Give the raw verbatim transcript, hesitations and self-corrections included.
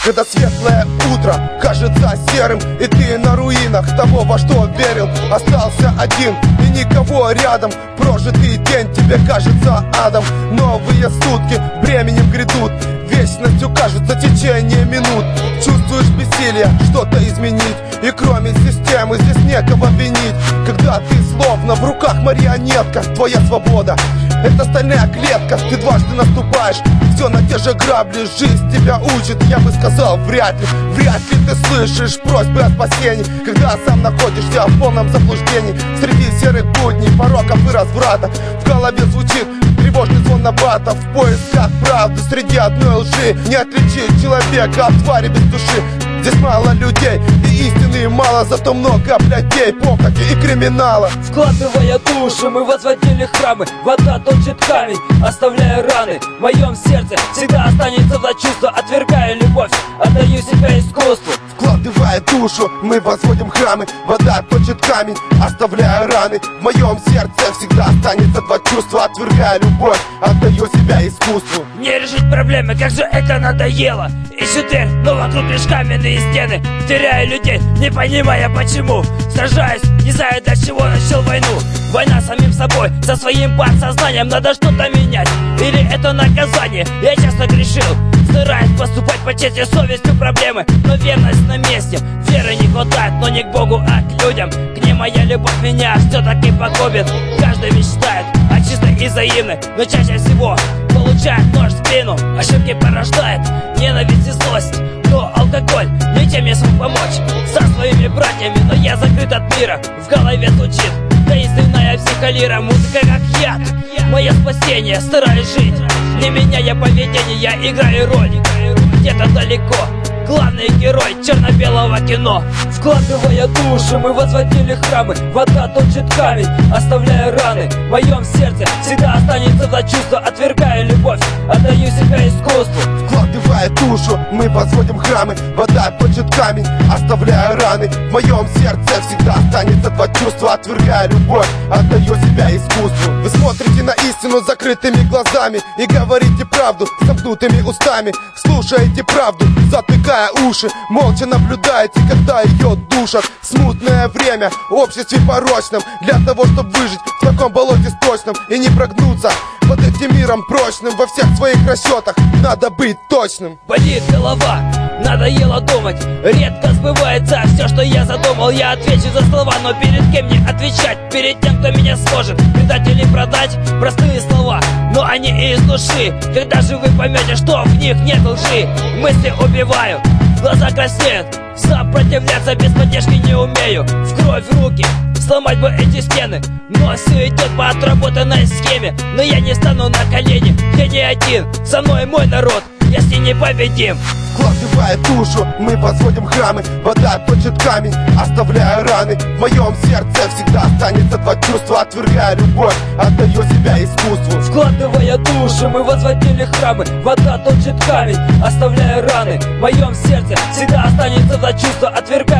когда светлое утро кажется серым, и ты на руинах того, во что верил. Остался один и никого рядом. Прожитый день тебе кажется адом. Новые сутки временем грядут, вечностью кажется течение минут. Чувствуешь бессилие что-то изменить, и кроме системы здесь некого винить. Когда ты словно в руках марионетка, твоя свобода — это стальная клетка. Ты дважды наступаешь, все на те же грабли. Жизнь тебя учит, я бы сказал, вряд ли. Вряд ли ты слышишь просьбы о спасении, когда сам находишься в полном заблуждении. Среди серых будней, пороков и разврата в голове звучит тревожный звон набатов. В поисках правды среди одной лжи не отличить человека от твари без души. Здесь мало людей и истины мало, зато много блядей, похоти и криминала. Вкладывая душу, мы возводили храмы. Вода точит камень, оставляя раны. В моем сердце всегда останется два чувства. Отвергая любовь, отдаю себя искусству. Вкладывая душу, мы возводим храмы. Вода точит камень, оставляя раны. В моем сердце всегда останется два чувства. Отвергая любовь, отдаю себя искусству. Мне решить проблемы, как же это надоело. Ищу дверь, но вокруг лишь каменные стены. Теряю людей, не понимая почему. Сражаюсь, не знаю, до чего начал войну. Война с самим собой, со своим подсознанием. Надо что-то менять, или это наказание. Я часто грешил, стараюсь поступать по чести, совестью проблемы. Но верность на месте, веры не хватает, но не к Богу, а к людям. К ней моя любовь меня все-таки погубит. Каждый мечтает о чистой и взаимной, но чаще всего получает нож в спину. Ошибки порождает ненависть и злость, но алкоголь не тем не смог помочь со своими братьями. Но я закрыт от мира, в голове звучит таинственная психолира. Музыка как яд, мое спасение, стараюсь жить, не меняя поведение, я играю роль где-то далеко. Главный герой черно-белого кино. Вкладывая душу, мы возводили храмы. Вода точит камень, оставляя раны. В моем сердце всегда останется два чувства. Отвергая любовь, отдаю себя искусству. Вкладывая душу, мы возводим храмы. Вода точит камень, оставляя раны. В моем сердце всегда останется два чувства. Отвергая любовь, отдаю себя искусству. Вы смотрите на истину с закрытыми глазами и говорите правду с замкнутыми устами. Слушаете правду, затыкая уши, молча наблюдаете, когда ее душат. Смутное время в обществе порочном. Для того, чтобы выжить в таком болоте сточном и не прогнуться под этим миром прочным, во всех своих расчетах надо быть точным. Болит голова, надоело думать, редко сбывается все, что я задумал. Я отвечу за слова, но перед кем мне отвечать? Перед тем, кто меня сможет предать или продать. Простые слова, но они из души. Когда же вы поймете, что в них нет лжи? Мысли убиваю, глаза краснеют, сопротивляться без поддержки не умею. В кровь руки, сломать бы эти стены, но все идет по отработанной схеме. Но я не встану на колени, я не один, со мной мой народ, я с ней непобедим. Вкладывая душу, мы возводим храмы. Вода точит камень, оставляя раны. В моем сердце всегда останется два чувства. Отвергая любовь, отдаю себя искусству. Вкладывая душу, мы возводили храмы. Вода точит камень, оставляя раны. В моем сердце всегда останется два чувства. Отвергая